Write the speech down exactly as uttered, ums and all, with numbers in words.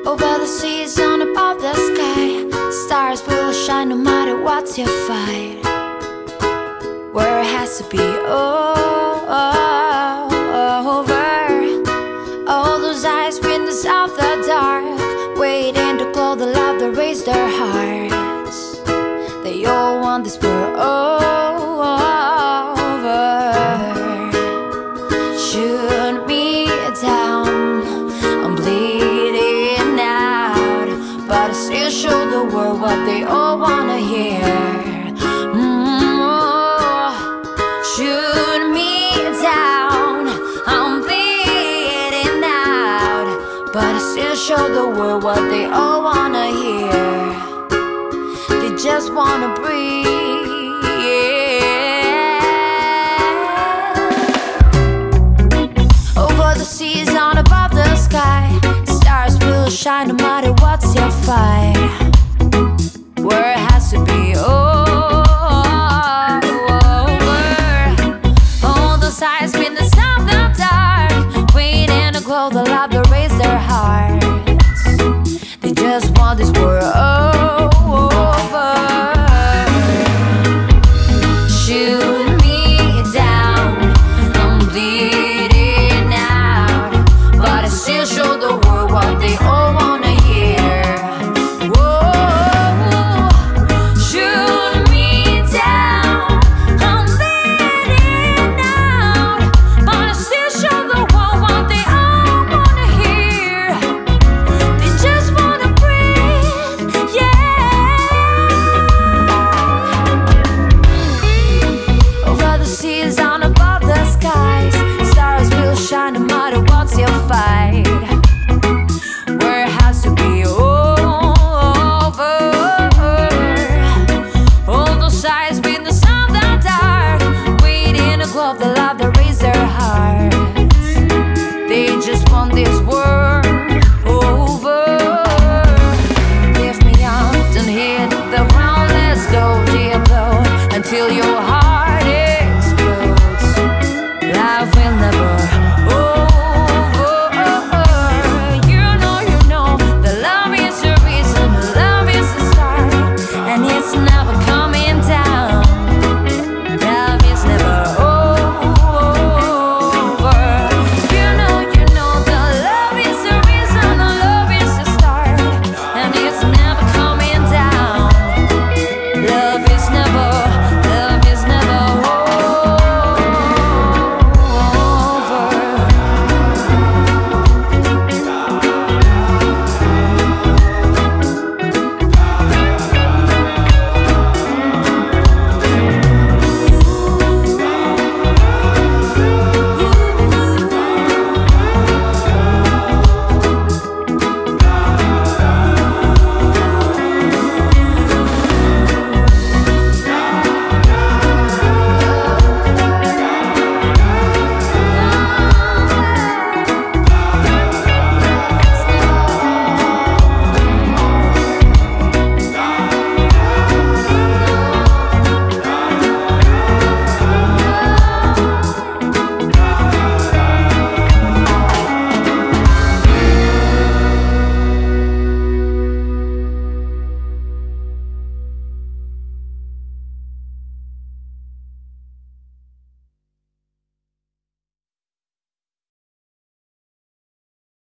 Over the seas on above the sky, stars will shine no matter what you fight. Where it has to be over. All those eyes windows of the dark, waiting to glow the love that raise their hearts. They all want this world over. Shoot me down, I'm bleeding out, but I still show the world what they all wanna hear. Mm-hmm. Shoot me down, I'm bleeding out, but I still show the world what they all wanna hear. They just wanna breathe. Over the seas on above the sky, stars will shine no matter what's your fight. Where it has to be over. All those eyes been the sound of the dark, waiting to glow the love that raise